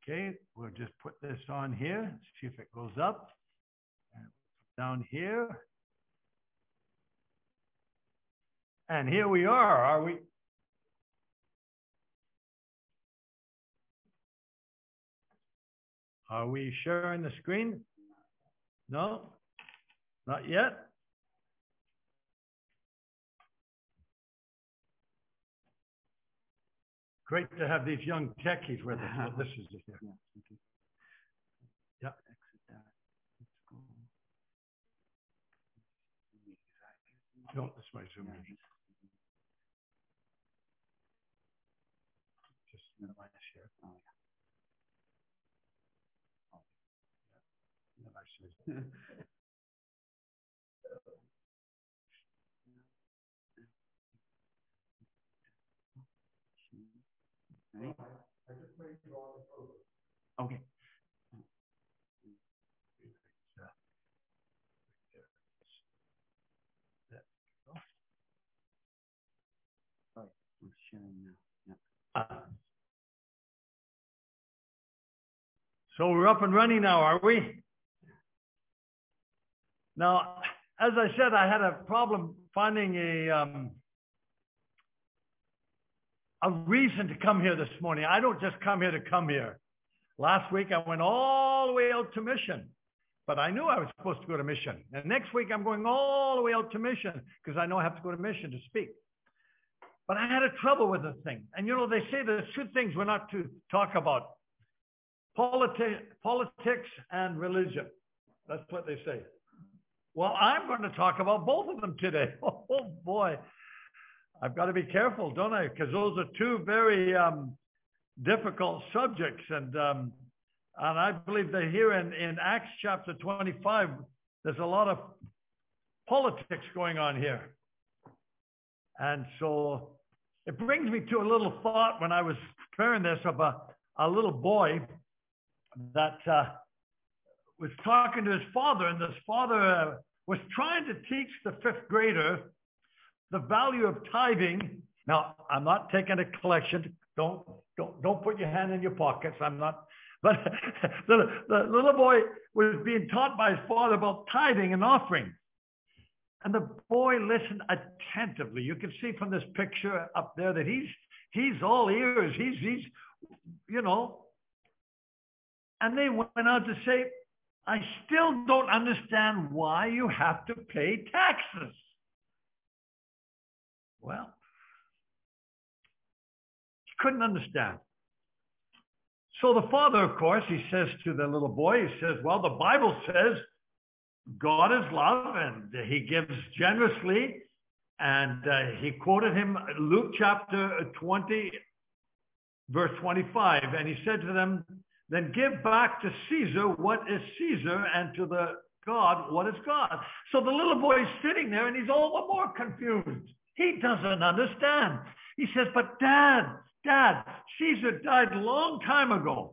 Okay, we'll just put this on here, see if it goes up. And down here. And here we are we? Are we sharing the screen? No, not yet. Great to have these young techies with us. Well, this is it here. Yeah. No, this is my Zoom meeting. Just minimize share. Okay. We're sharing now. Yeah. So we're up and running now, are we? Now, as I said, I had a problem finding a reason to come here this morning. I don't just come here to come here. Last week, I went all the way out to Mission, but I knew I was supposed to go to Mission. And next week, I'm going all the way out to Mission because I know I have to go to Mission to speak. But I had a trouble with the thing. And you know, they say there's two things we're not to talk about. Politics and religion. That's what they say. Well, I'm going to talk about both of them today. Oh, boy. I've got to be careful, don't I? Because those are two very difficult subjects. And I believe that here in Acts chapter 25, there's a lot of politics going on here. And so it brings me to a little thought when I was preparing this of a little boy that was talking to his father, and this father was trying to teach the fifth grader the value of tithing. Now, I'm not taking a collection. Don't put your hand in your pockets. I'm not. But the little boy was being taught by his father about tithing and offering. And the boy listened attentively. You can see from this picture up there that he's all ears. He's you know. And they went on to say, I still don't understand why you have to pay taxes. Well, he couldn't understand. So the father, of course, he says to the little boy, he says, well, the Bible says God is love and he gives generously. And he quoted him Luke chapter 20, verse 25. And he said to them, then give back to Caesar what is Caesar, and to the God what is God. So the little boy is sitting there and he's all the more confused. He doesn't understand. He says, but Dad, Caesar died a long time ago.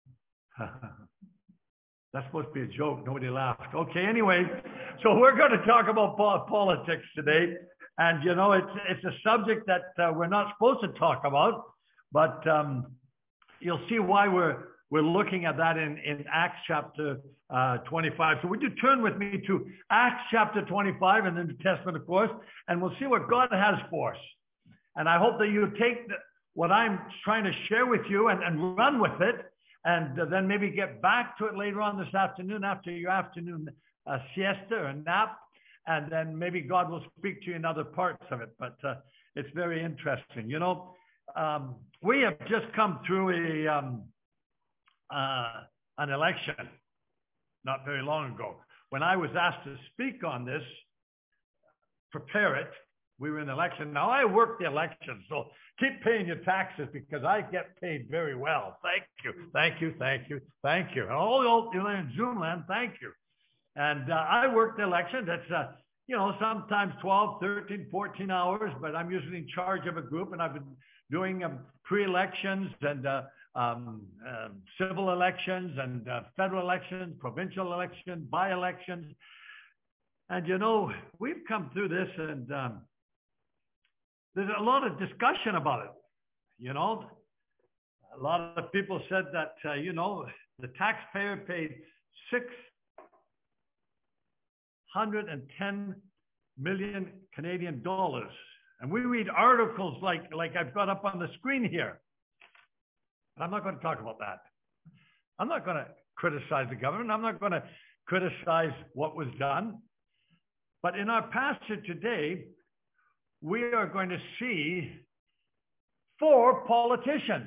That's supposed to be a joke. Nobody laughed. Okay, anyway, so we're going to talk about politics today. And, you know, it's a subject that we're not supposed to talk about, but you'll see why we're looking at that in Acts chapter 25. So would you turn with me to Acts chapter 25 in the New Testament, of course, and we'll see what God has for us. And I hope that you take what I'm trying to share with you and run with it, and then maybe get back to it later on this afternoon after your afternoon siesta or nap, and then maybe God will speak to you in other parts of it. But it's very interesting. You know, we have just come through an election not very long ago. When I was asked to speak on this, prepare it, we were in the election. Now, I work the election, so keep paying your taxes because I get paid very well. Thank you. And all you in Zoomland, thank you. And I work the election. That's, you know, sometimes 12, 13, 14 hours, but I'm usually in charge of a group, and I've been doing pre-elections and civil elections and federal elections, provincial elections, by-elections. And, you know, we've come through this, and there's a lot of discussion about it. You know, A lot of people said that, the taxpayer paid $610 million Canadian dollars. And we read articles like I've got up on the screen here. I'm not going to talk about that. I'm not going to criticize the government. I'm not going to criticize what was done. But in our passage today, we are going to see 4 politicians.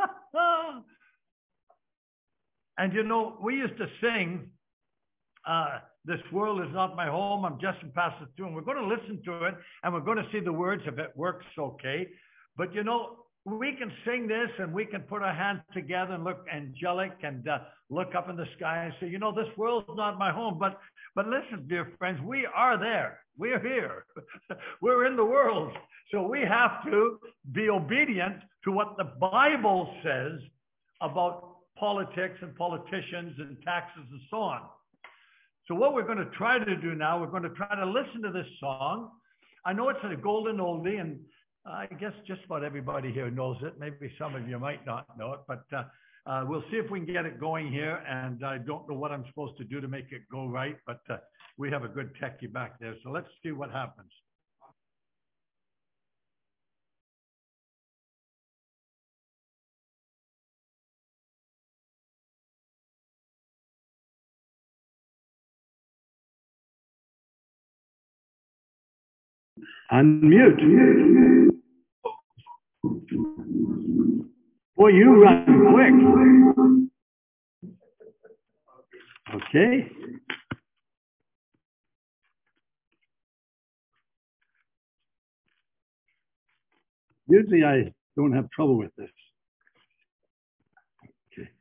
And we used to sing, this world is not my home, I'm just passing through. And we're going to listen to it, and we're going to see the words if it works okay. But we can sing this, and we can put our hands together and look angelic and look up in the sky and say, this world's not my home. But listen, dear friends, we are there. We're here. We're in the world. So we have to be obedient to what the Bible says about politics and politicians and taxes and so on. So what we're going to try to do now, we're going to try to listen to this song. I know it's a golden oldie, and I guess just about everybody here knows it. Maybe some of you might not know it, but we'll see if we can get it going here. And I don't know what I'm supposed to do to make it go right, but we have a good techie back there. So let's see what happens. Unmute. Boy, you run quick. Okay. Usually I don't have trouble with this. Okay.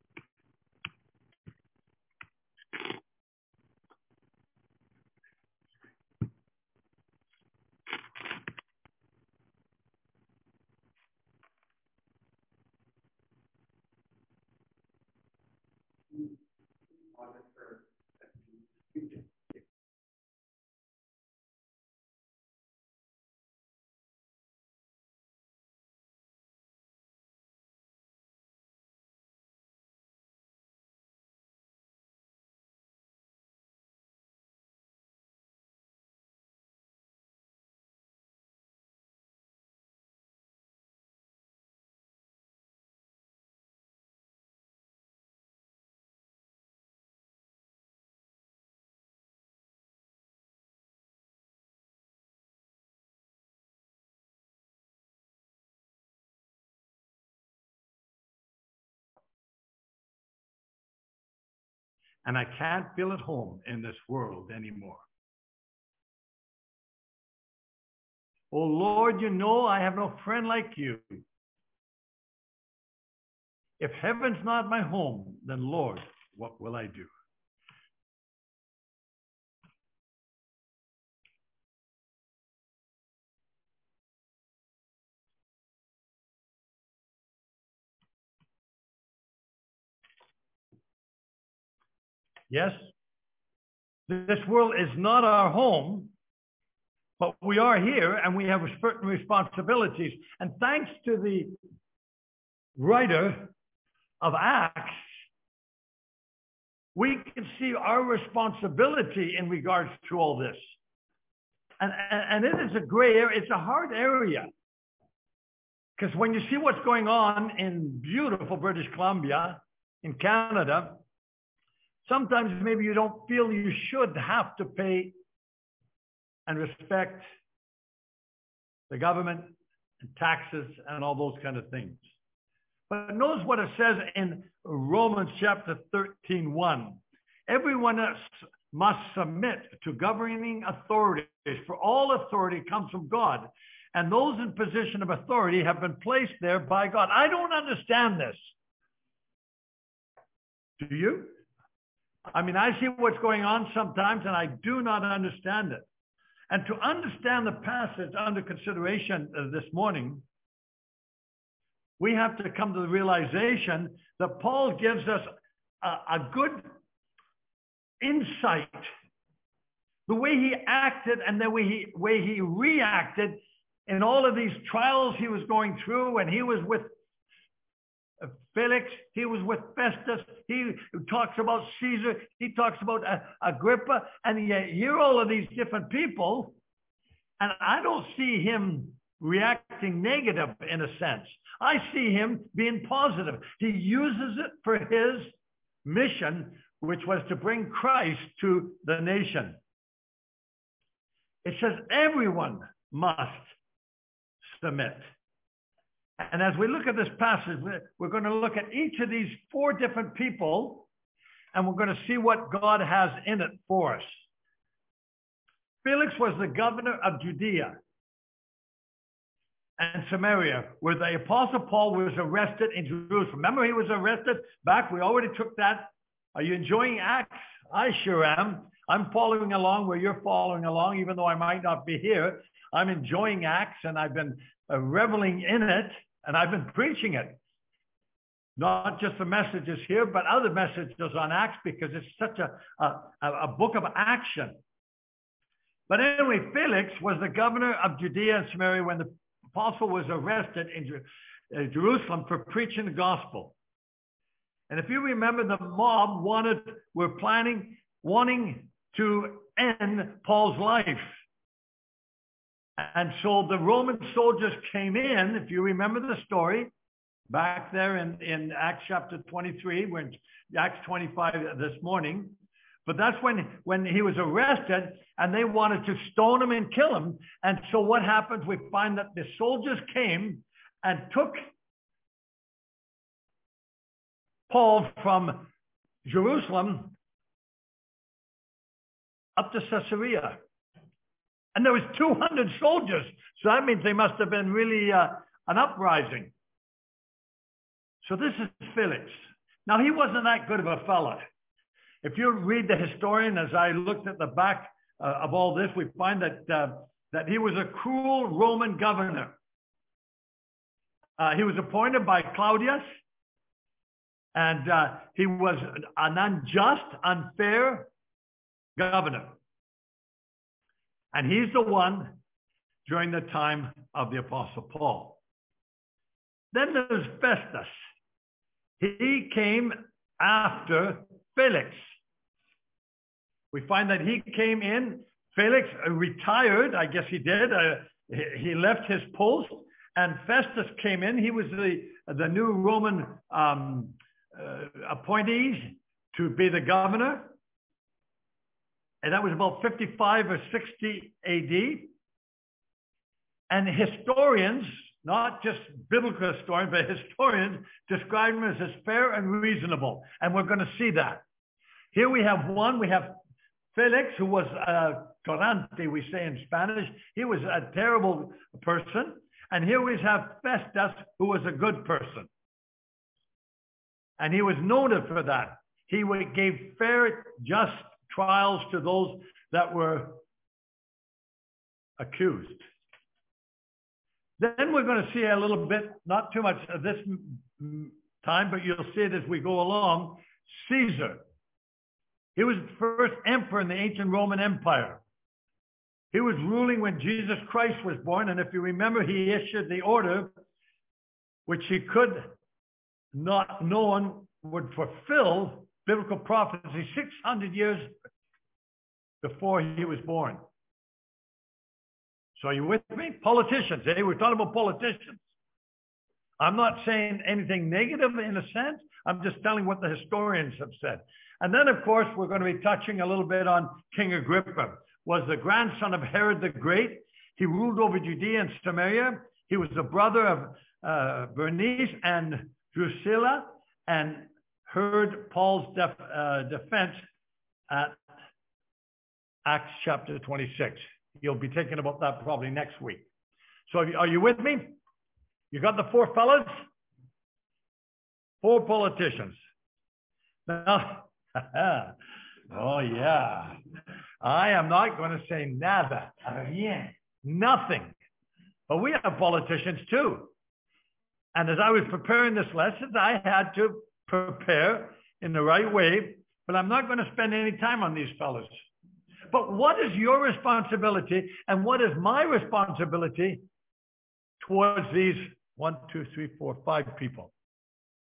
And I can't feel at home in this world anymore. Oh Lord, I have no friend like you. If heaven's not my home, then Lord, what will I do? Yes, this world is not our home, but we are here and we have certain responsibilities. And thanks to the writer of Acts, we can see our responsibility in regards to all this. And it is a gray area. It's a hard area. Because when you see what's going on in beautiful British Columbia, in Canada, sometimes maybe you don't feel you should have to pay and respect the government and taxes and all those kind of things. But notice what it says in Romans chapter 13:1. Everyone must submit to governing authorities, for all authority comes from God, and those in position of authority have been placed there by God. I don't understand this. Do you? I mean, I see what's going on sometimes, and I do not understand it. And to understand the passage under consideration this morning, we have to come to the realization that Paul gives us a good insight. The way he acted and the way he reacted in all of these trials he was going through, and he was with Felix, he was with Festus, he talks about Caesar, he talks about Agrippa, and you hear all of these different people, and I don't see him reacting negative in a sense. I see him being positive. He uses it for his mission, which was to bring Christ to the nation. It says everyone must submit. And as we look at this passage, we're going to look at each of these four different people, and we're going to see what God has in it for us. Felix was the governor of Judea and Samaria, where the Apostle Paul was arrested in Jerusalem. Remember, he was arrested back. We already took that. Are you enjoying Acts? I sure am. I'm following along where you're following along, even though I might not be here. I'm enjoying Acts, and I've been reveling in it, and I've been preaching it. Not just the messages here, but other messages on Acts, because it's such a book of action. But anyway, Felix was the governor of Judea and Samaria when the apostle was arrested in Jerusalem for preaching the gospel. And if you remember, the mob were wanting to end Paul's life. And so the Roman soldiers came in, if you remember the story, back there in Acts chapter 23, when Acts 25 this morning. But that's when he was arrested, and they wanted to stone him and kill him. And so what happens? We find that the soldiers came and took Paul from Jerusalem up to Caesarea. And there was 200 soldiers. So that means they must have been really an uprising. So this is Felix. Now, he wasn't that good of a fellow. If you read the historian, as I looked at the back of all this, we find that he was a cruel Roman governor. He was appointed by Claudius, and he was an unjust, unfair governor. And he's the one during the time of the Apostle Paul. Then there's Festus. He came after Felix. We find that he came in. Felix retired, I guess he did. He left his post, and Festus came in. He was the new Roman appointees to be the governor. And that was about 55 or 60 AD. And historians, not just biblical historians, but historians describe him as fair and reasonable. And we're going to see that. Here we have Felix, who was Torrante, we say in Spanish. He was a terrible person. And here we have Festus, who was a good person. And he was noted for that. He gave fair, just trials to those that were accused. Then we're going to see a little bit, not too much of this time, but you'll see it as we go along, Caesar. He was the first emperor in the ancient Roman Empire. He was ruling when Jesus Christ was born, and if you remember, he issued the order which he could not known would fulfill biblical prophecy 600 years before he was born. So are you with me? Politicians, eh? We're talking about politicians. I'm not saying anything negative in a sense. I'm just telling what the historians have said. And then, of course, we're going to be touching a little bit on King Agrippa. Was the grandson of Herod the Great. He ruled over Judea and Samaria. He was the brother of Bernice and Drusilla, and heard Paul's defense at Acts chapter 26. You'll be thinking about that probably next week. So are you with me? You got the four fellas? Four politicians. Now, oh yeah. I am not going to say nada. Nothing. But we have politicians too. And as I was preparing this lesson, I had to prepare in the right way, but I'm not going to spend any time on these fellows. But what is your responsibility and what is my responsibility towards these 1, 2, 3, 4, 5 people?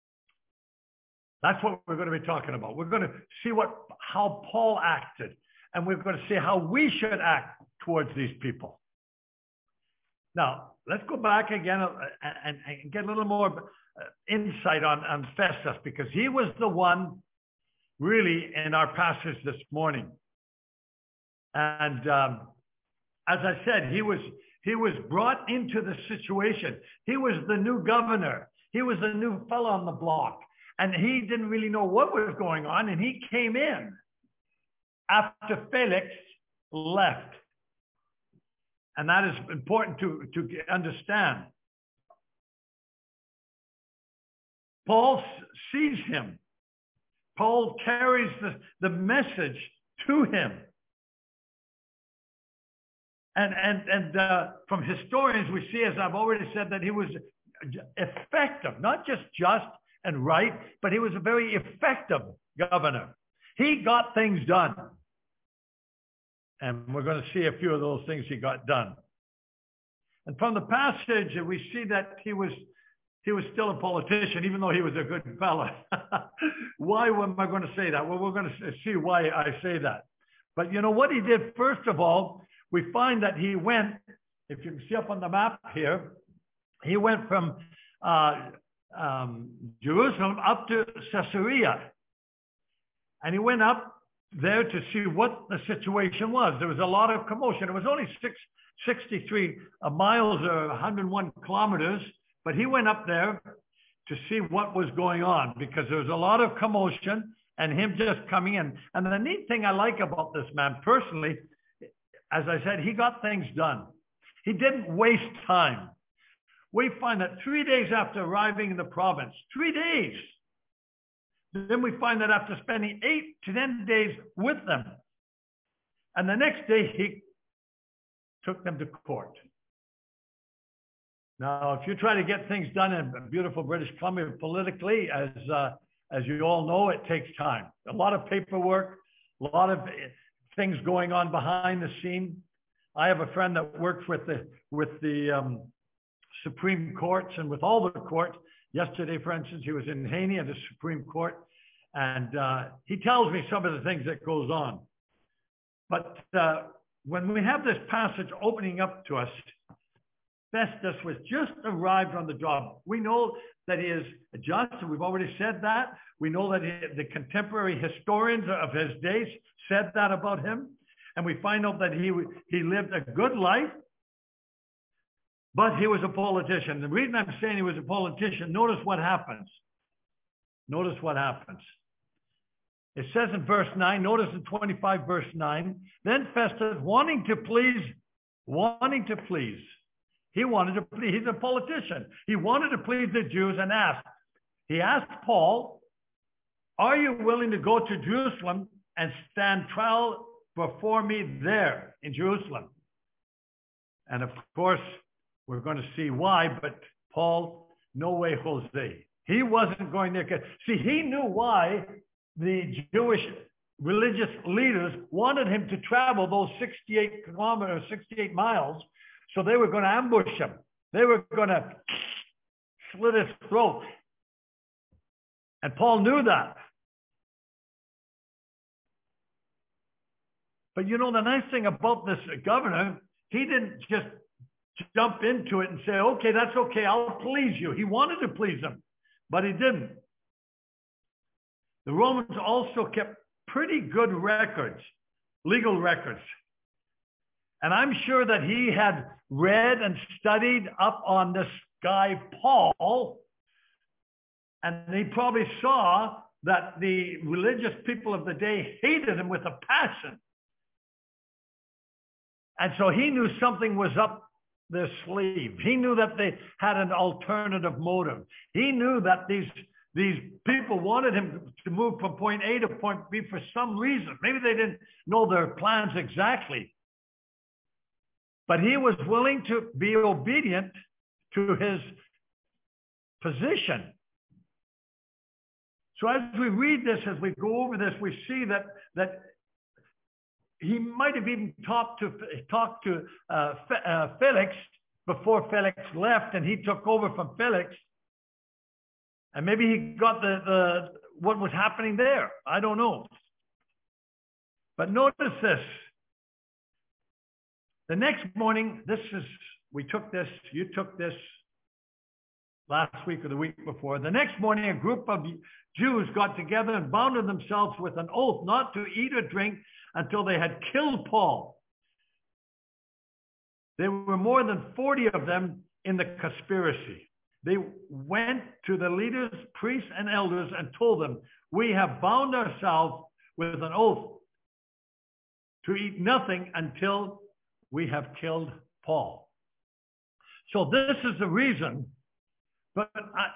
That's what we're going to be talking about. We're going to see how Paul acted, and we're going to see how we should act towards these people. Now, let's go back again and get a little more insight on Festus, because he was the one really in our passage this morning. And as I said, he was brought into the situation. He was the new governor. He was the new fellow on the block. And he didn't really know what was going on. And he came in after Felix left. And that is important to understand. Paul sees him. Paul carries the message to him. And from historians, we see, as I've already said, that he was effective, not just and right, but he was a very effective governor. He got things done. And we're going to see a few of those things he got done. And from the passage, we see that he was still a politician, even though he was a good fellow. Why am I going to say that? Well, we're going to see why I say that. But you know what he did, first of all, we find that he went, if you can see up on the map here, he went from Jerusalem up to Caesarea. And he went up there to see what the situation was. There was a lot of commotion. It was only 63 miles or 101 kilometers, but he went up there to see what was going on, because there was a lot of commotion and him just coming in. And the neat thing I like about this man personally, as I said, he got things done. He didn't waste time. We find that 3 days after arriving in the province, 3 days, then we find that after spending 8 to 10 days with them, and the next day he took them to court. Now, if you try to get things done in beautiful British Columbia politically, as you all know, it takes time. A lot of paperwork, a lot of things going on behind the scene. I have a friend that works with the Supreme Courts and with all the courts. Yesterday, for instance, he was in Haney at the Supreme Court, and he tells me some of the things that goes on. But when we have this passage opening up to us, Festus was just arrived on the job. We know that he is just, and we've already said that. We know that the contemporary historians of his days said that about him. And we find out that he lived a good life, but he was a politician. The reason I'm saying he was a politician, notice what happens. Notice what happens. It says in verse 9, notice in 25 verse 9, then Festus, wanting to please, he wanted to please, he's a politician. He wanted to please the Jews and he asked Paul, are you willing to go to Jerusalem and stand trial before me there in Jerusalem? And of course, we're going to see why, but Paul, no way, Jose. He wasn't going there. See, he knew why the Jewish religious leaders wanted him to travel those 68 kilometers, 68 miles, so they were going to ambush him. They were going to slit his throat. And Paul knew that. But you know, the nice thing about this governor, he didn't just jump into it and say, okay, that's okay, I'll please you. He wanted to please him, but he didn't. The Romans also kept pretty good records, legal records. And I'm sure that he had read and studied up on this guy, Paul, and he probably saw that the religious people of the day hated him with a passion. And so he knew something was up their sleeve. He knew that they had an alternative motive. He knew that these people wanted him to move from point A to point B for some reason. Maybe they didn't know their plans exactly. But he was willing to be obedient to his position. So as we read this, as we go over this, we see that he might have even talked to Felix before Felix left, and he took over from Felix. And maybe he got what was happening there. I don't know. But notice this. The next morning, we took this, you took this last week or the week before. The next morning, a group of Jews got together and bound themselves with an oath not to eat or drink until they had killed Paul. There were more than 40 of them in the conspiracy. They went to the leaders, priests, and elders and told them, "We have bound ourselves with an oath to eat nothing until we have killed Paul." So this is the reason. But,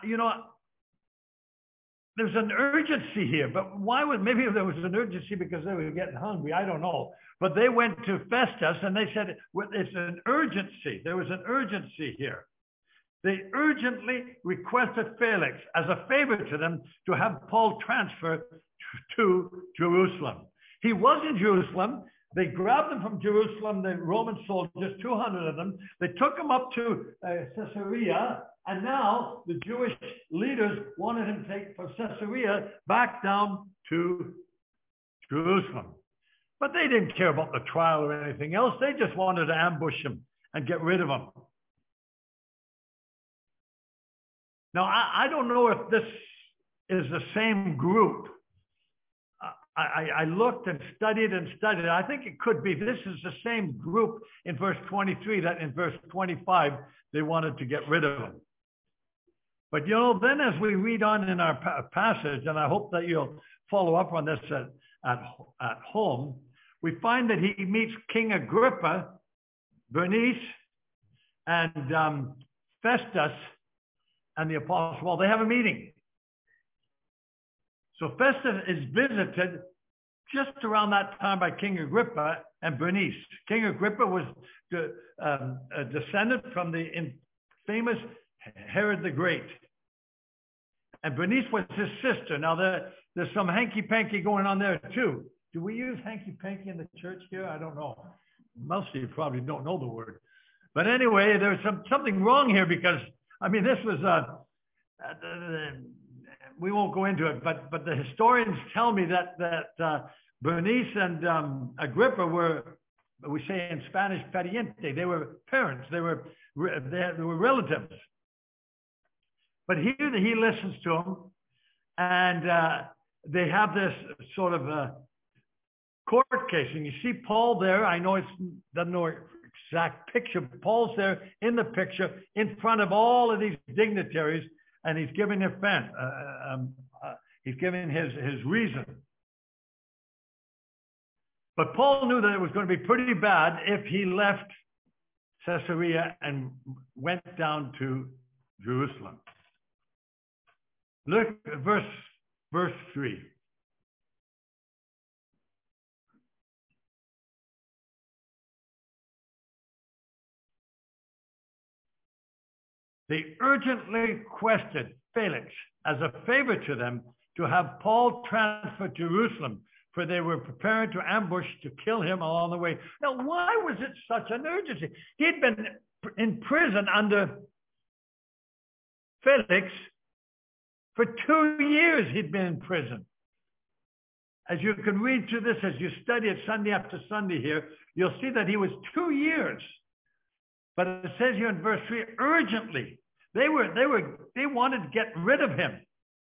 there's an urgency here. But why maybe there was an urgency because they were getting hungry. I don't know. But they went to Festus and they said, it's an urgency. There was an urgency here. They urgently requested Felix as a favor to them to have Paul transferred to Jerusalem. He was in Jerusalem. They grabbed him from Jerusalem, the Roman soldiers, 200 of them. They took him up to Caesarea, and now the Jewish leaders wanted him to take from Caesarea back down to Jerusalem. But they didn't care about the trial or anything else. They just wanted to ambush him and get rid of him. Now, I don't know if this is the same group. I looked and studied. I think it could be. This is the same group in verse 23 that in verse 25 they wanted to get rid of him. But, then as we read on in our passage, and I hope that you'll follow up on this at home, we find that he meets King Agrippa, Bernice, and Festus, and the apostle. Well, they have a meeting. So Festus is visited just around that time by King Agrippa and Bernice. King Agrippa was a descendant from the famous Herod the Great. And Bernice was his sister. Now, there's some hanky-panky going on there, too. Do we use hanky-panky in the church here? I don't know. Most of you probably don't know the word. But anyway, there's something wrong here because, this was we won't go into it, but the historians tell me that Bernice and Agrippa were, we say in Spanish, pariente. They were parents. They were relatives. But here he listens to him, and they have this sort of a court case. And you see Paul there. I know it doesn't know exact picture. But Paul's there in the picture in front of all of these dignitaries. And he's giving he's giving his reason. But Paul knew that it was going to be pretty bad if he left Caesarea and went down to Jerusalem. Look at verse 3. They urgently requested Felix as a favor to them to have Paul transferred to Jerusalem, for they were preparing to ambush to kill him along the way. Now, why was it such an urgency? He'd been in prison under Felix for 2 years. He'd been in prison. As you can read through this, as you study it Sunday after Sunday here, you'll see that he was 2 years. But it says here in verse 3, urgently, they wanted to get rid of him.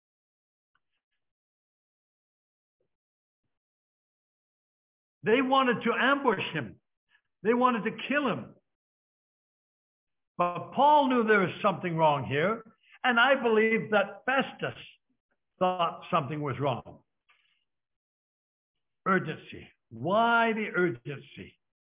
They wanted to ambush him. They wanted to kill him. But Paul knew there was something wrong here, and I believe that Festus thought something was wrong. Urgency. Why the urgency?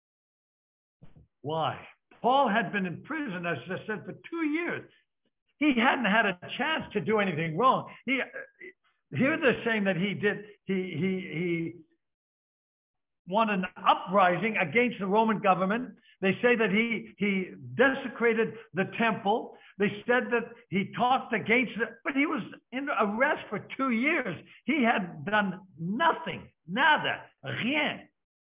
Why? Paul had been in prison, as I said, for 2 years. He hadn't had a chance to do anything wrong. Here they're saying that he won an uprising against the Roman government. They say that he desecrated the temple. They said that he talked against it, but he was in arrest for 2 years. He had done nothing, nada, rien.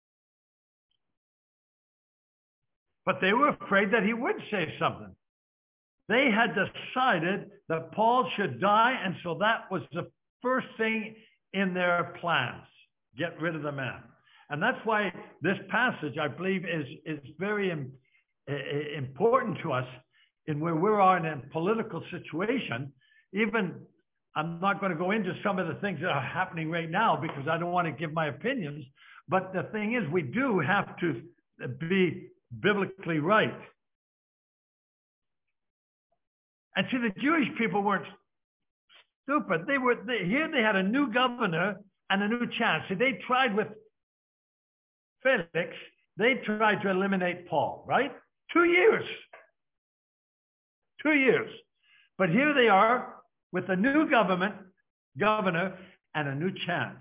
But they were afraid that he would say something. They had decided that Paul should die, and so that was the first thing in their plans. Get rid of the man. And that's why this passage, I believe, is very important to us in where we are in a political situation. Even, I'm not going to go into some of the things that are happening right now because I don't want to give my opinions. But the thing is, we do have to be biblically right. And see, the Jewish people weren't stupid. Here they had a new governor and a new chance. See, they tried with Felix, they tried to eliminate Paul, right? 2 years. 2 years. But here they are with a new governor, and a new chance.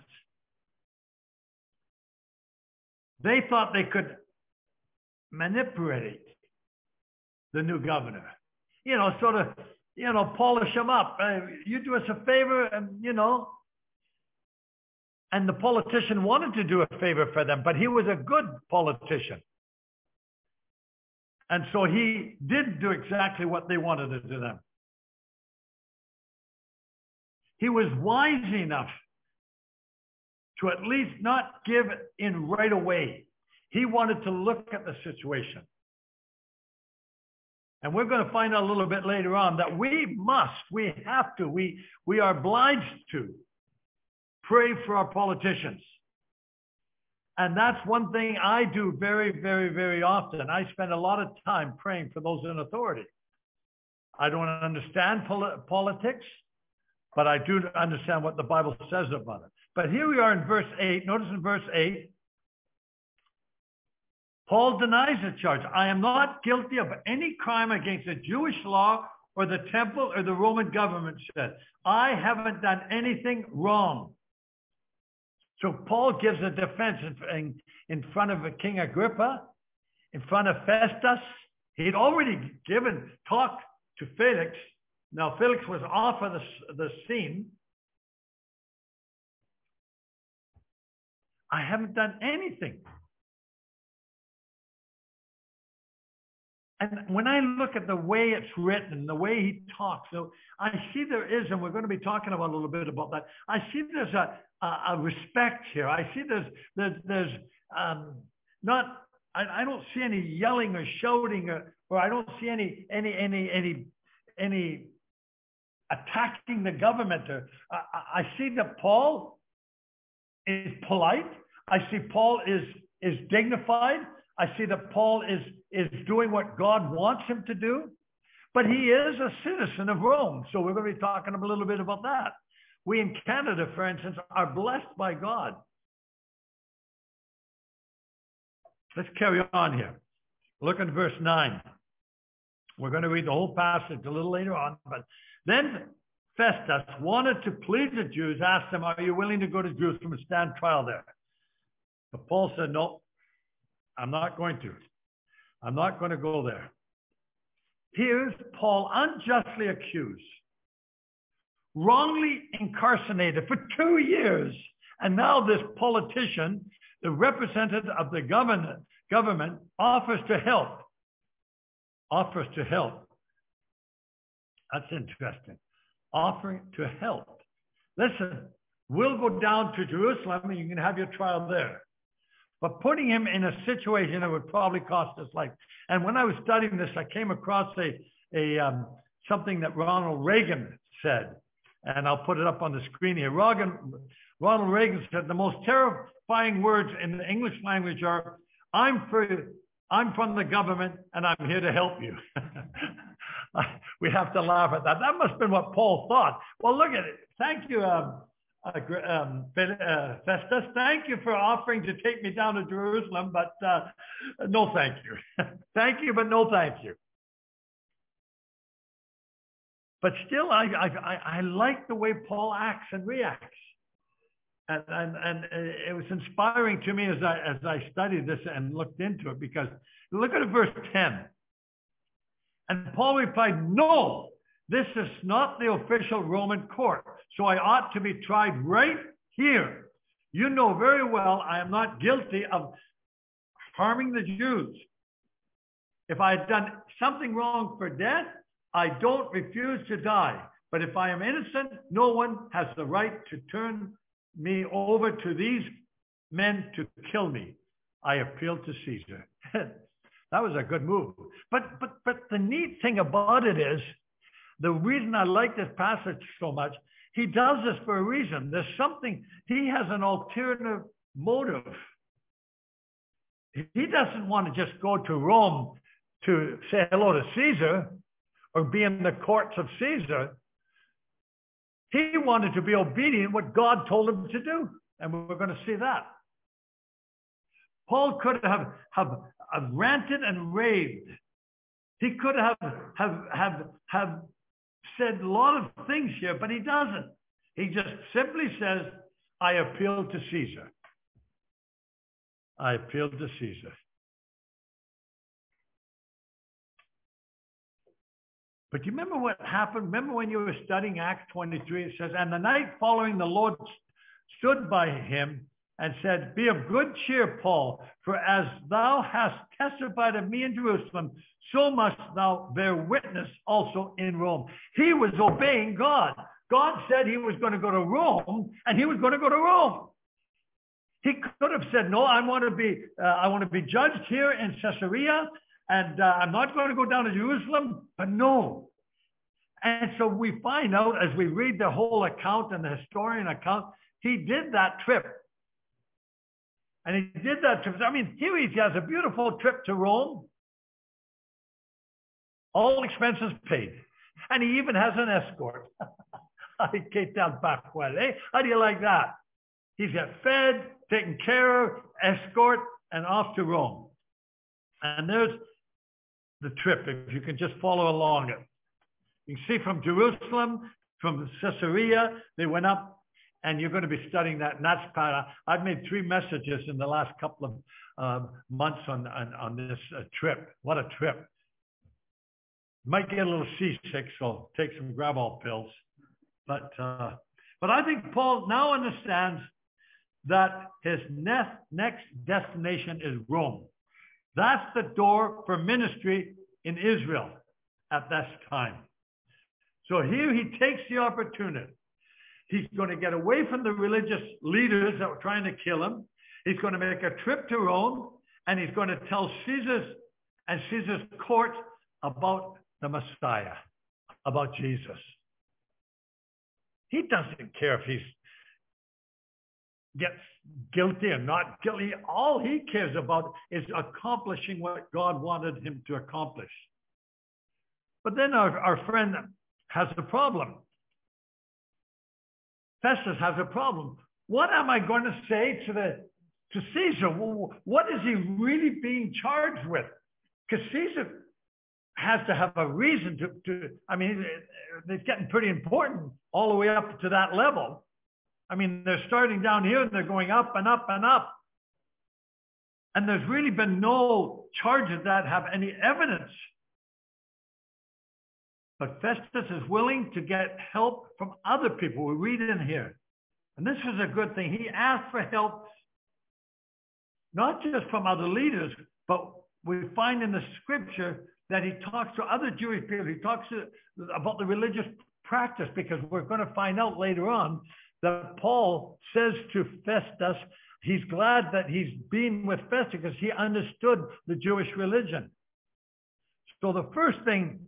They thought they could manipulate the new governor. Sort of, polish him up. You do us a favor, and, and the politician wanted to do a favor for them, but he was a good politician. And so he did do exactly what they wanted to do them. He was wise enough to at least not give in right away. He wanted to look at the situation. And we're going to find out a little bit later on that we have to, we are obliged to pray for our politicians. And that's one thing I do very, very, very often. I spend a lot of time praying for those in authority. I don't understand politics, but I do understand what the Bible says about it. But here we are in verse 8. Notice in verse 8, Paul denies the charge. I am not guilty of any crime against the Jewish law or the temple or the Roman government said. I haven't done anything wrong. So Paul gives a defense in front of King Agrippa, in front of Festus. He'd already talked to Felix. Now Felix was off of the scene. I haven't done anything. And when I look at the way it's written, the way he talks, so I see there is, and we're going to be talking about a little bit about that. I see there's a respect here. I see there's not. I don't see any yelling or shouting, or I don't see any attacking the government. I see that Paul is polite. I see Paul is dignified. I see that Paul is doing what God wants him to do, but he is a citizen of Rome. So we're going to be talking a little bit about that. We in Canada, for instance, are blessed by God. Let's carry on here. Look at verse 9. We're going to read the whole passage a little later on, but then Festus wanted to please the Jews, asked them, are you willing to go to Jerusalem and stand trial there? But Paul said, no. I'm not going to. I'm not going to go there. Here's Paul unjustly accused, wrongly incarcerated for 2 years. And now this politician, the representative of the government, offers to help. Offers to help. That's interesting. Offering to help. Listen, we'll go down to Jerusalem and you can have your trial there. But putting him in a situation that would probably cost us life. And when I was studying this, I came across something that Ronald Reagan said. And I'll put it up on the screen here. Ronald Reagan said the most terrifying words in the English language are, I'm from the government and I'm here to help you. We have to laugh at that. That must have been what Paul thought. Well, look at it. Thank you, Festus, thank you for offering to take me down to Jerusalem, but no thank you. Thank you, but no thank you. But still, I like the way Paul acts and reacts. And it was inspiring to me as I studied this and looked into it, because look at verse 10. And Paul replied, no, this is not the official Roman court, so I ought to be tried right here. You know very well I am not guilty of harming the Jews. If I had done something wrong for death, I don't refuse to die. But if I am innocent, no one has the right to turn me over to these men to kill me. I appeal to Caesar. That was a good move. But the neat thing about it is, the reason I like this passage so much, he does this for a reason. There's something, he has an alternative motive. He doesn't want to just go to Rome to say hello to Caesar or be in the courts of Caesar. He wanted to be obedient what God told him to do. And we're going to see that. Paul could have ranted and raved. He could have said a lot of things here, but he doesn't. He just simply says, I appeal to Caesar. I appeal to Caesar. But you remember what happened? Remember when you were studying Acts 23, it says, and the night following the Lord stood by him and said, be of good cheer, Paul, for as thou hast testified of me in Jerusalem, so must thou bear witness also in Rome. He was obeying God. God said he was going to go to Rome, and he was going to go to Rome. He could have said, no, I want to be judged here in Caesarea, and I'm not going to go down to Jerusalem, but no. And so we find out as we read the whole account and the historian account, he did that trip. And he did that trip. I mean, here he has a beautiful trip to Rome. All expenses paid. And he even has an escort. Ay, que tal Pascual, eh? How do you like that? He's got fed, taken care of, escort, and off to Rome. And there's the trip, if you can just follow along it. You can see from Jerusalem, from Caesarea, they went up, and you're going to be studying that. And that's part. I've made 3 messages in the last couple of months on this trip. What a trip. Might get a little seasick, so take some Gravol pills. But I think Paul now understands that his next destination is Rome. That's the door for ministry in Israel at this time. So here he takes the opportunity. He's going to get away from the religious leaders that were trying to kill him. He's going to make a trip to Rome, and he's going to tell Caesar's court about the Messiah, about Jesus. He doesn't care if he gets guilty or not guilty. All he cares about is accomplishing what God wanted him to accomplish. But then our friend has a problem. Festus has a problem. What am I going to say to Caesar? What is he really being charged with? Because Caesar has to have a reason to, I mean, it's getting pretty important all the way up to that level. I mean, they're starting down here and they're going up and up and up. And there's really been no charges that have any evidence. But Festus is willing to get help from other people. We read in here. And this is a good thing. He asked for help, not just from other leaders, but we find in the scripture that he talks to other Jewish people. He talks about the religious practice, because we're going to find out later on that Paul says to Festus, he's glad that he's been with Festus because he understood the Jewish religion. So the first thing,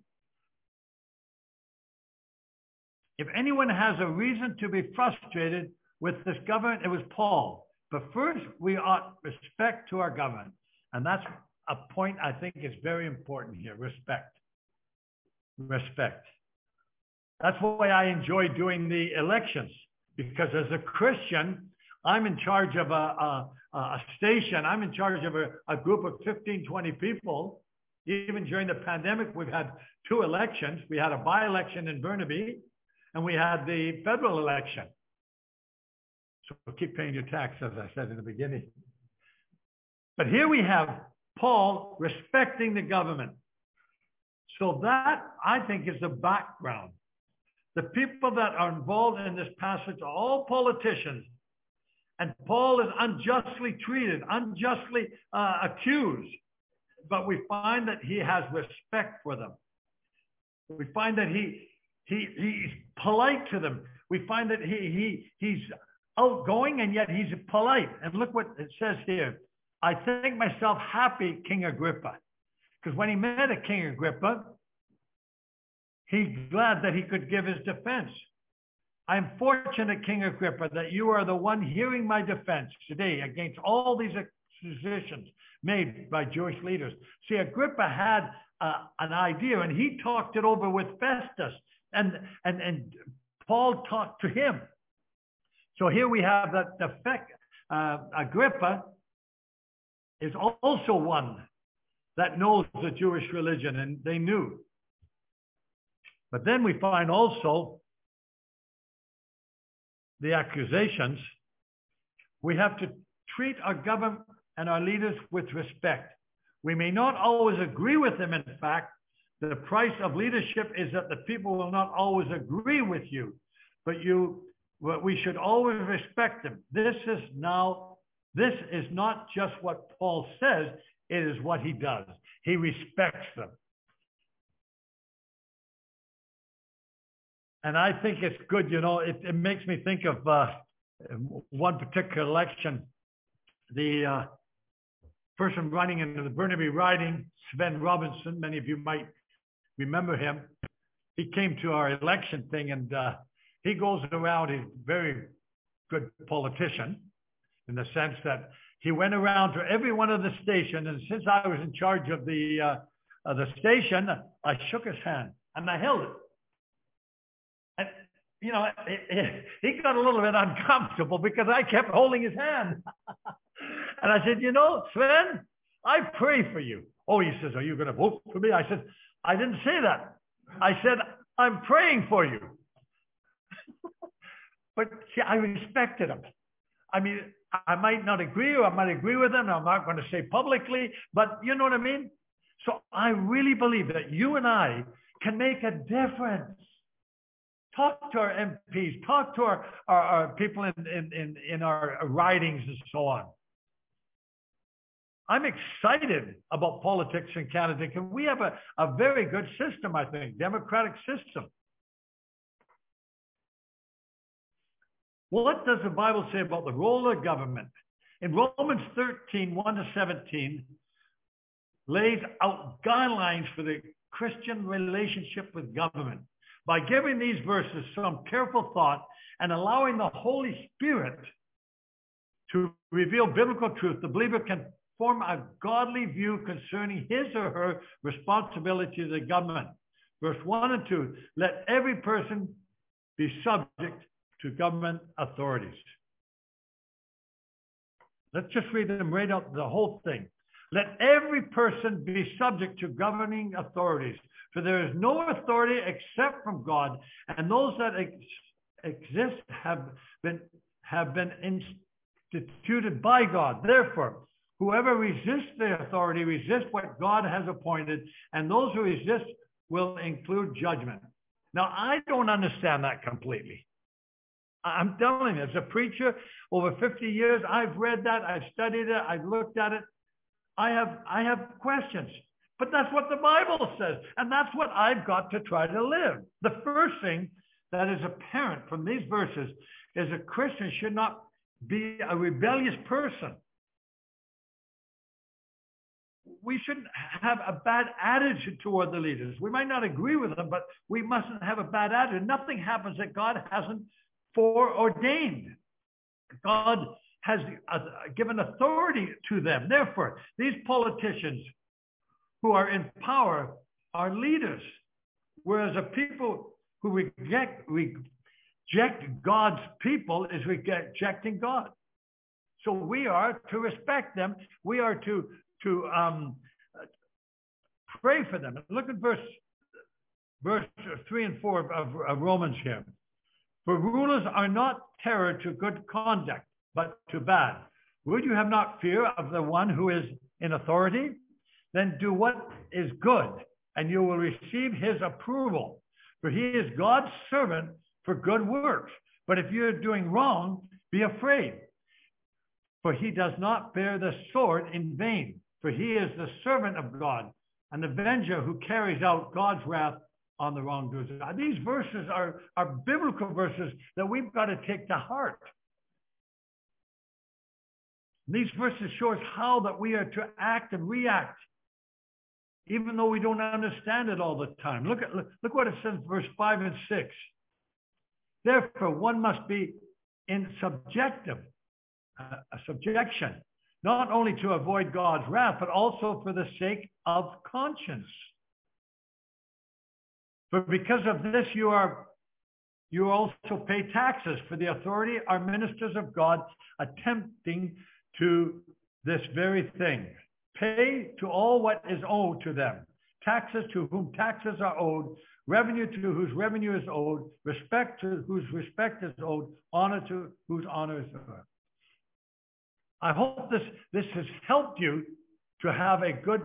if anyone has a reason to be frustrated with this government, it was Paul. But first, we ought respect to our government. And that's a point I think is very important here, respect. Respect. That's why I enjoy doing the elections, because as a Christian, I'm in charge of a station. I'm in charge of a group of 15, 20 people. Even during the pandemic, we've had 2 elections. We had a by-election in Burnaby, and we had the federal election. So keep paying your tax, as I said in the beginning. But here we have Paul respecting the government. So that, I think, is the background. The people that are involved in this passage are all politicians. And Paul is unjustly treated, unjustly accused. But we find that he has respect for them. We find that He's polite to them. We find that he's outgoing and yet he's polite. And look what it says here. I think myself happy, King Agrippa. Because when he met a King Agrippa, he's glad that he could give his defense. I am fortunate, King Agrippa, that you are the one hearing my defense today against all these accusations made by Jewish leaders. See, Agrippa had an idea, and he talked it over with Festus, and Paul talked to him. So here we have that the fact Agrippa is also one that knows the Jewish religion, and they knew. But then we find also the accusations. We have to treat our government and our leaders with respect. We may not always agree with them. In fact, the price of leadership is that the people will not always agree with you, but we should always respect them. This is not just what Paul says, it is what he does. He respects them. And I think it's good, it makes me think of one particular election. The person running in the Burnaby riding, Sven Robinson, many of you might remember him. He came to our election thing, and he goes around, he's a very good politician in the sense that he went around to every one of the stations, and since I was in charge of the station, I shook his hand and I held it. And, he got a little bit uncomfortable because I kept holding his hand. And I said, Sven, I pray for you. Oh, he says, are you going to vote for me? I said, I didn't say that. I said, I'm praying for you. But see, I respected him. I mean, I might not agree, or I might agree with him. I'm not going to say publicly, but you know what I mean? So I really believe that you and I can make a difference. Talk to our MPs, talk to our people in our ridings and so on. I'm excited about politics in Canada because we have a very good system, I think, democratic system. What does the Bible say about the role of government? In Romans 13, 1-17, lays out guidelines for the Christian relationship with government. By giving these verses some careful thought and allowing the Holy Spirit to reveal biblical truth, the believer can form a godly view concerning his or her responsibility to the government. Verse 1 and 2, let every person be subject to government authorities. Let's just read them right out, the whole thing. Let every person be subject to governing authorities, for there is no authority except from God, and those that exist have been instituted by God. Therefore, whoever resists the authority resists what God has appointed, and those who resist will include judgment. Now, I don't understand that completely. I'm telling you, as a preacher, over 50 years, I've read that, I've studied it, I've looked at it. I have questions, but that's what the Bible says, and that's what I've got to try to live. The first thing that is apparent from these verses is a Christian should not be a rebellious person. We shouldn't have a bad attitude toward the leaders. We might not agree with them, but we mustn't have a bad attitude. Nothing happens that God hasn't foreordained. God has given authority to them. Therefore, these politicians who are in power are leaders, whereas a people who reject God's people is rejecting God. So we are to respect them. We are to pray for them. Look at verse 3 and 4 of Romans here. For rulers are not terror to good conduct, but to bad. Would you have not fear of the one who is in authority? Then do what is good, and you will receive his approval. For he is God's servant for good works. But if you're doing wrong, be afraid. For he does not bear the sword in vain. For he is the servant of God, an avenger who carries out God's wrath on the wrongdoers. These verses are biblical verses that we've got to take to heart. These verses show us how that we are to act and react, even though we don't understand it all the time. Look what it says, verse 5 and 6. Therefore, one must be in subjection, not only to avoid God's wrath, but also for the sake of conscience. For because of this, you also pay taxes, for the authority are ministers of God, attempting to this very thing. Pay to all what is owed to them. Taxes to whom taxes are owed, revenue to whose revenue is owed, respect to whose respect is owed, honor to whose honor is owed. I hope this has helped you to have a good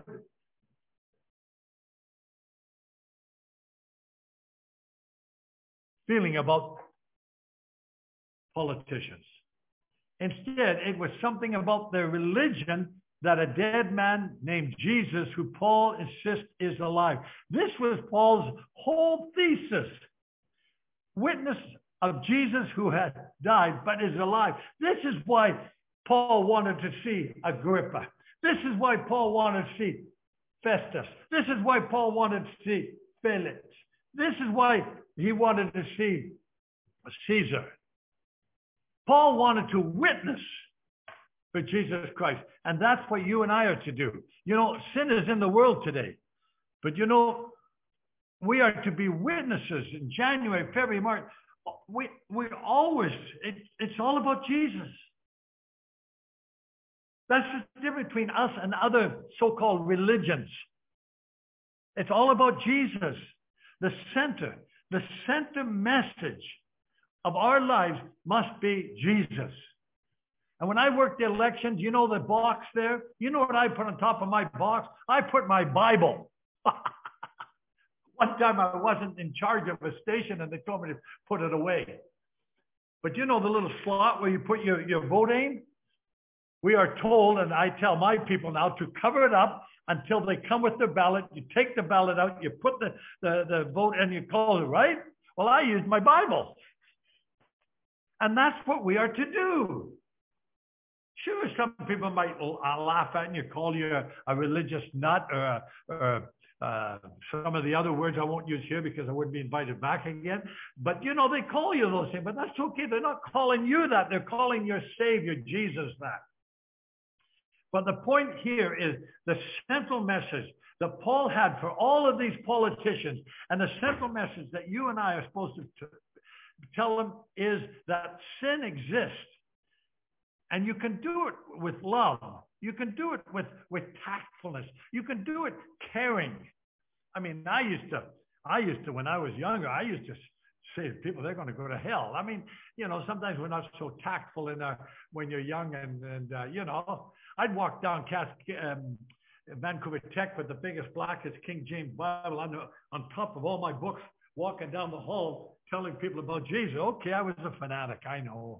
feeling about politicians. Instead, it was something about their religion that a dead man named Jesus, who Paul insists is alive. This was Paul's whole thesis. Witness of Jesus who had died but is alive. This is why Paul wanted to see Agrippa. This is why Paul wanted to see Festus. This is why Paul wanted to see Felix. This is why he wanted to see Caesar. Paul wanted to witness for Jesus Christ. And that's what you and I are to do. You know, sin is in the world today. But you know, we are to be witnesses in January, February, March. We always, it's all about Jesus. That's the difference between us and other so-called religions. It's all about Jesus. The center message of our lives must be Jesus. And when I worked the elections, you know the box there? You know what I put on top of my box? I put my Bible. One time I wasn't in charge of a station and they told me to put it away. But you know the little slot where you put your vote in? We are told, and I tell my people now, to cover it up until they come with their ballot. You take the ballot out, you put the vote, and you close it, right? Well, I use my Bible. And that's what we are to do. Sure, some people might laugh at you, call you a religious nut, or some of the other words I won't use here because I wouldn't be invited back again. But, you know, they call you those things. But that's okay. They're not calling you that. They're calling your Savior, Jesus, that. But the point here is the central message that Paul had for all of these politicians, and the central message that you and I are supposed to tell them is that sin exists. And you can do it with love. You can do it with tactfulness. You can do it caring. I mean, I used to, when I was younger, I used to say to people, they're going to go to hell. I mean, you know, sometimes we're not so tactful when you're young and you know, I'd walk down Vancouver Tech with the biggest, blackest King James Bible on top of all my books, walking down the hall, telling people about Jesus. Okay, I was a fanatic, I know.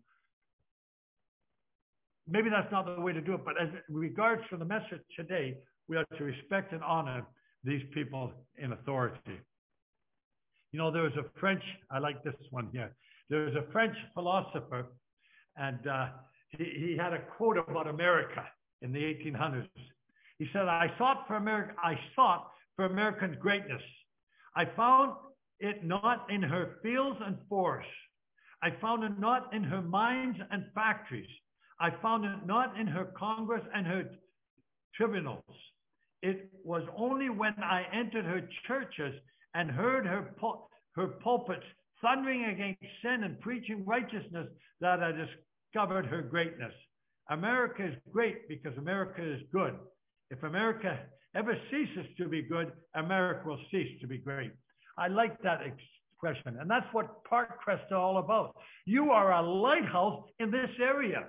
Maybe that's not the way to do it, but as regards to the message today, we are to respect and honor these people in authority. You know, there was a French, I like this one here. There was a French philosopher, and he had a quote about America in the 1800s. He said, I sought for American greatness. I found it not in her fields and forests. I found it not in her mines and factories. I found it not in her Congress and her tribunals. It was only when I entered her churches and heard her pulpits thundering against sin and preaching righteousness that I discovered her greatness. America is great because America is good. If America ever ceases to be good, America will cease to be great. I like that expression. And that's what Parkcrest is all about. You are a lighthouse in this area.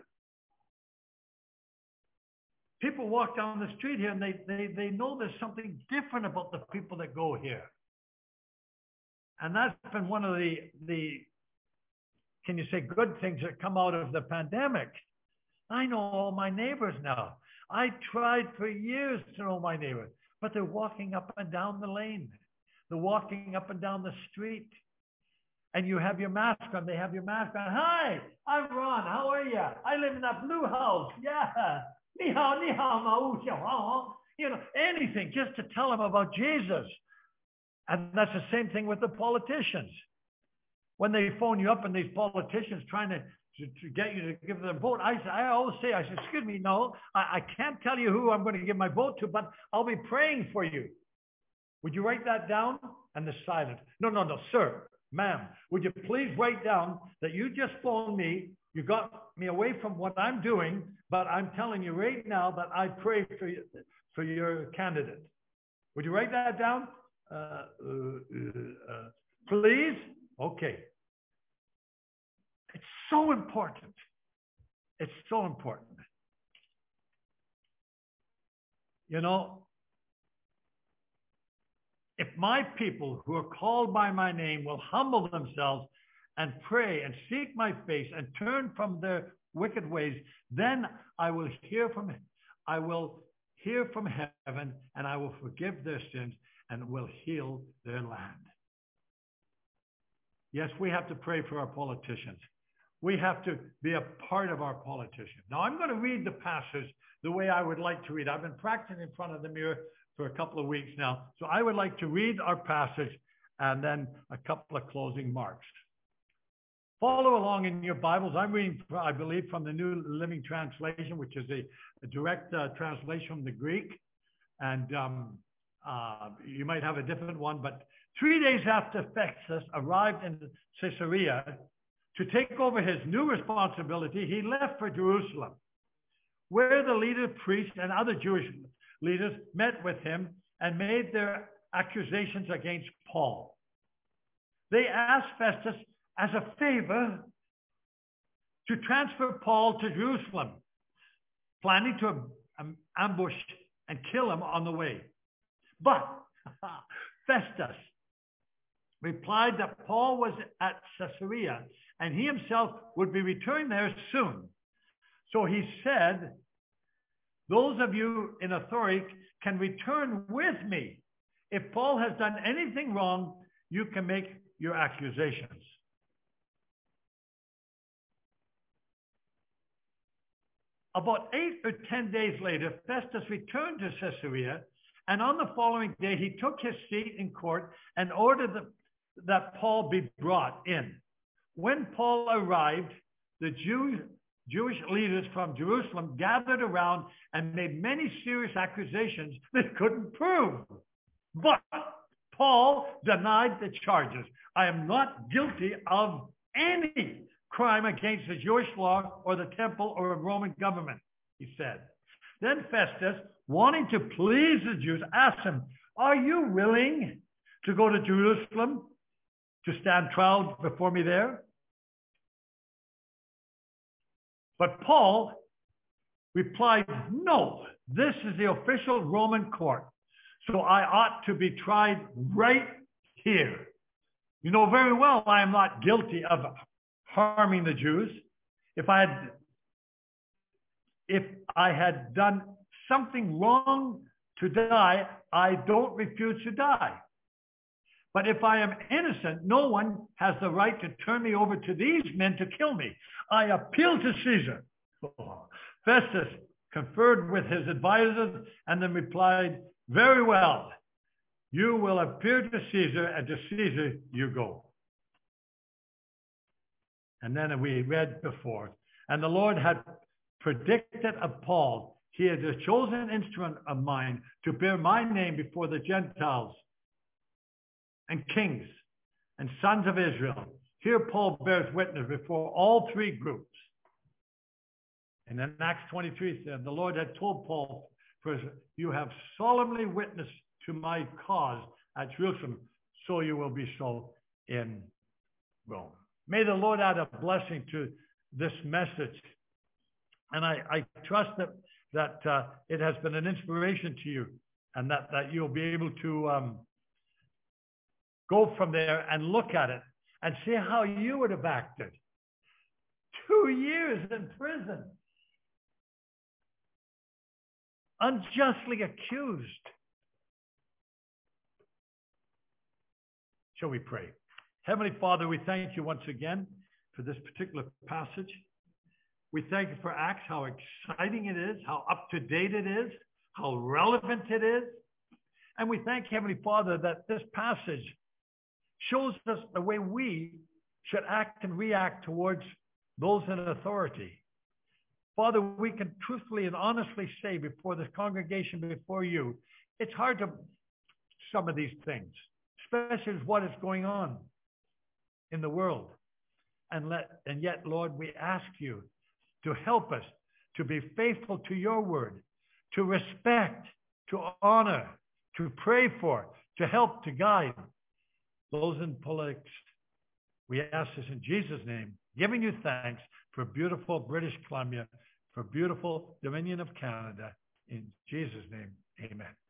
People walk down the street here and they know there's something different about the people that go here. And that's been one of the can you say, good things that come out of the pandemic. I know all my neighbors now. I tried for years to know my neighbors, but they're walking up and down the lane. They're walking up and down the street. And you have your mask on. They have your mask on. Hi, I'm Ron. How are you? I live in that blue house. Yeah. Ni hao, ni hao, ma wu xiao hao. You know, anything just to tell them about Jesus. And that's the same thing with the politicians. When they phone you up and these politicians trying to get you to give them a vote, I always say, excuse me, no, I can't tell you who I'm going to give my vote to, but I'll be praying for you. Would you write that down? And they're silent. No, sir. Ma'am, would you please write down that you just phoned me, you got me away from what I'm doing, but I'm telling you right now that I pray for your candidate. Would you write that down? Please? Okay. It's so important. It's so important. You know, if my people who are called by my name will humble themselves and pray and seek my face and turn from their wicked ways, then I will hear from heaven and I will forgive their sins and will heal their land. Yes, we have to pray for our politicians. We have to be a part of our politicians. Now, I'm going to read the passage the way I would like to read. I've been practicing in front of the mirror for a couple of weeks now. So I would like to read our passage and then a couple of closing marks. Follow along in your Bibles. I'm reading, I believe, from the New Living Translation, which is a direct translation from the Greek. And you might have a different one, but 3 days after Festus arrived in Caesarea to take over his new responsibility, he left for Jerusalem, where the leader, priests, and other Jewish leaders met with him and made their accusations against Paul. They asked Festus as a favor to transfer Paul to Jerusalem, planning to ambush and kill him on the way. But Festus replied that Paul was at Caesarea and he himself would be returning there soon. So he said, those of you in authority can return with me. If Paul has done anything wrong, you can make your accusations. About 8 or 10 days later, Festus returned to Caesarea, and on the following day, he took his seat in court and ordered that Paul be brought in. When Paul arrived, the Jewish leaders from Jerusalem gathered around and made many serious accusations they couldn't prove. But Paul denied the charges. I am not guilty of any crime against the Jewish law or the temple or the Roman government, he said. Then Festus, wanting to please the Jews, asked him, are you willing to go to Jerusalem to stand trial before me there? But Paul replied, no, this is the official Roman court, so I ought to be tried right here. You know very well I am not guilty of harming the Jews. If I had done something wrong to die, I don't refuse to die. But if I am innocent, no one has the right to turn me over to these men to kill me. I appeal to Caesar. Festus conferred with his advisors and then replied, very well, you will appear to Caesar, and to Caesar you go. And then we read before, and the Lord had predicted of Paul, he is a chosen instrument of mine to bear my name before the Gentiles and kings and sons of Israel. Here Paul bears witness before all three groups. And then Acts 23 said, the Lord had told Paul, for you have solemnly witnessed to my cause at Jerusalem, so you will be so in Rome. May the Lord add a blessing to this message. And I trust that it has been an inspiration to you, and that you'll be able to go from there and look at it and see how you would have acted. 2 years in prison, unjustly accused. Shall we pray? Heavenly Father, we thank you once again for this particular passage. We thank you for Acts, how exciting it is, how up-to-date it is, how relevant it is. And we thank Heavenly Father that this passage shows us the way we should act and react towards those in authority. Father, we can truthfully and honestly say before this congregation, before you, it's hard to some of these things, especially what is going on in the world. And yet, Lord, we ask you to help us to be faithful to your word, to respect, to honor, to pray for, to help, to guide those in politics. We ask this in Jesus' name, giving you thanks for beautiful British Columbia, for beautiful Dominion of Canada. In Jesus' name, amen.